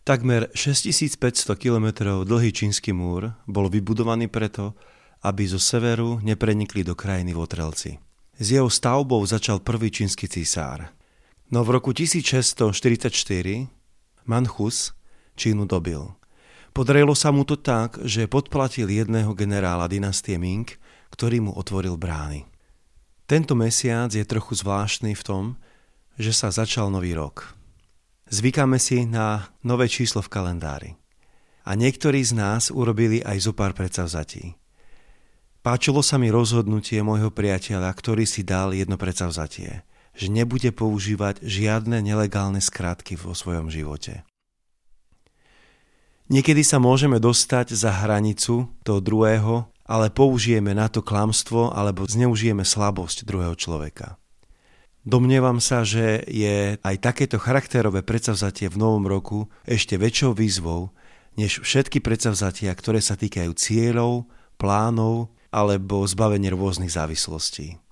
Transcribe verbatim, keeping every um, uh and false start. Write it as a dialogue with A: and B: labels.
A: Takmer šesťtisícpäťsto kilometrov dlhý čínsky múr bol vybudovaný preto, aby zo severu neprenikli do krajiny votrelci. S jeho stavbou začal prvý čínsky císár. No v roku tisícšesťstoštyridsaťštyri Manchus Čínu dobil. Podarilo sa mu to tak, že podplatil jedného generála dynastie Ming, ktorý mu otvoril brány. Tento mesiac je trochu zvláštny v tom, že sa začal nový rok. Zvykáme si na nové číslo v kalendári. A niektorí z nás urobili aj zo pár predsavzatí. Páčilo sa mi rozhodnutie môjho priateľa, ktorý si dal jedno predsavzatie, že nebude používať žiadne nelegálne skratky vo svojom živote. Niekedy sa môžeme dostať za hranicu toho druhého, ale použijeme na to klamstvo alebo zneužijeme slabosť druhého človeka. Domnievam sa, že je aj takéto charakterové predsavzatie v novom roku ešte väčšou výzvou, než všetky predsavzatia, ktoré sa týkajú cieľov, plánov alebo zbavenie rôznych závislostí.